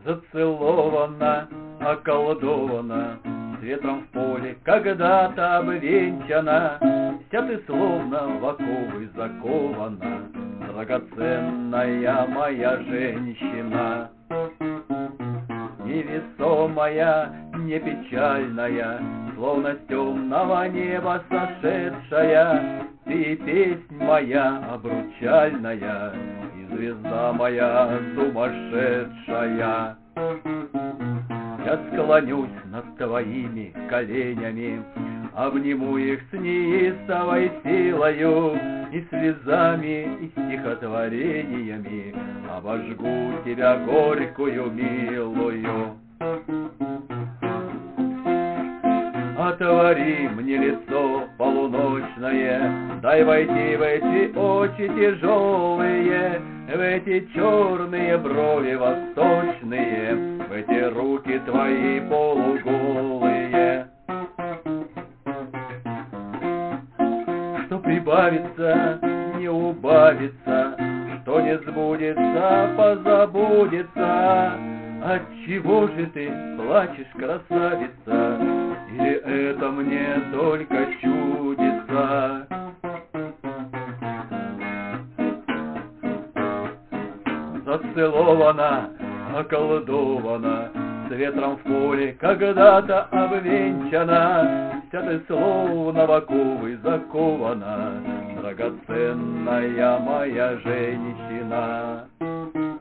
Зацелована, околдована, с ветром в поле когда-то обвенчана. Вся ты словно в оковы закована, драгоценная моя женщина. Невесомая, не печальная, словно с темного неба сошедшая, ты песнь моя обручальная и звезда моя сумасшедшая. Я склонюсь над твоими коленями, обниму их с неистовой силою, и слезами, и стихотворениями обожгу тебя горькую, милую. Отвори мне лицо полуночное, дай войти в эти очи тяжелые, в эти черные брови восточные, в эти руки твои полуголые. Что прибавится, не убавится, что не сбудется, позабудется. Отчего же ты плачешь, красавица, или это мне только чудится? Зацелована, околдована, с ветром в поле когда-то обвенчана. Вся ты словно в оковы закована, драгоценная моя женщина.